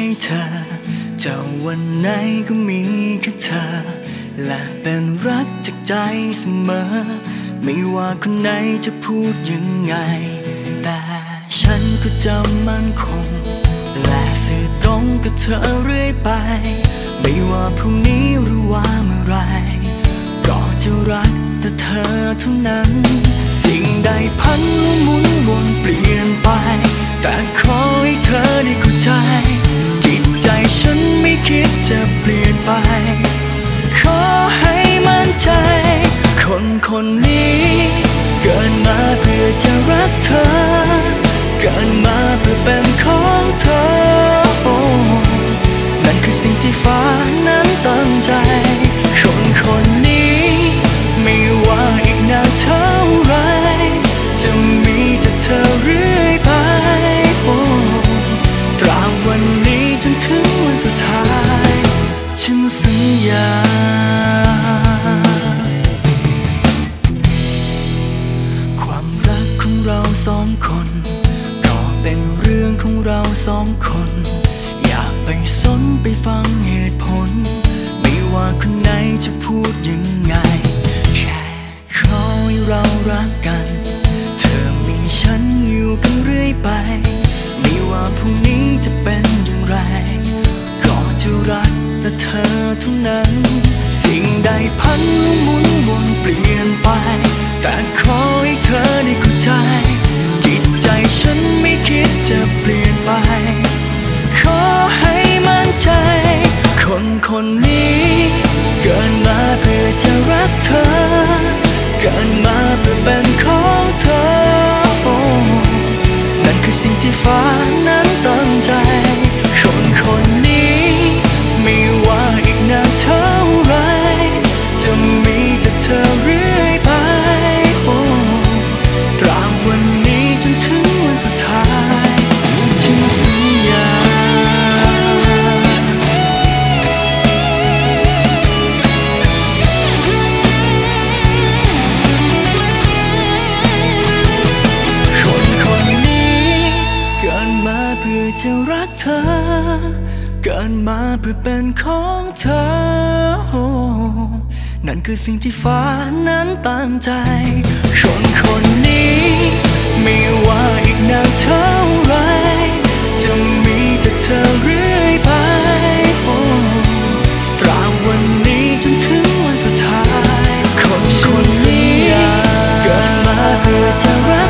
เธอจะวันไหนก็มีแค่เธอและเป็นรักจากใจเสมอไม่ว่าคนไหนจะพูดยังไงแต่ฉันก็จะมั่นคงและสื่อตรงกับเธอเรื่อยไปไม่ว่าพรุ่งนี้หรือว่าเมื่อไรก็จะรักแต่เธอเท่านั้นสิ่งใดพันและหมุนวนเปลี่ยนไปแต่ขอให้เธอได้เข้าใจจิตใจฉันไม่คิดจะเปลี่ยนไปขอให้มั่นใจคนนี้เกิดมาเพื่อจะรักเธอเกิดมาเพื่อเป็นของเธอนั่นคือสิ่งที่ฟ้านั้นตั้งใจคนนี้ไม่ว่าอีกนานเท่าไรจะมีแต่เธอเรื่อยไปตราบวันนี้จนถึงวันสุดท้ายฉันสัญญาความรักของเราสองคนก็เป็นเรื่องของเราสองคนอย่าไปสนไปฟังเหตุผลไม่ว่าคนไหนจะพูดยังไงแค่ขอให้เรารักกันเธอมีฉันอยู่กันเรื่อยไปไม่ว่าพรุ่งนี้จะเป็นอย่างไรก็จะรักแต่เธอเท่านั้นสิ่งใดพันและหมุนวนเปลี่ยนไปแต่ขอให้เธอได้เข้าใจจิตใจฉันไม่คิดจะเปลี่ยนไปขอให้มั่นใจคนนี้เกิดมาเพื่อจะรักเธอเกิดมาเพื่อเป็นของเธอนั่นคือสิ่งที่ฟ้านั้นตั้งใจคนนี้ไม่ว่าอีกนานเท่าไรจะมีแต่เธอเรื่อยไปตราบวันนี้จนถึงวันสุดท้ายฉันสัญญาเพื่อจะรักเธอเกิดมาเพื่อเป็นของเธอนั่นคือสิ่งที่ฟ้านั้นตั้งใจคนนี้ไม่ว่าอีกนานเท่าไรจะมีแต่เธอเรื่อยไปตราบวันนี้จนถึงวันสุดท้ายคนนี้เกิดมาเพื่อจะรัก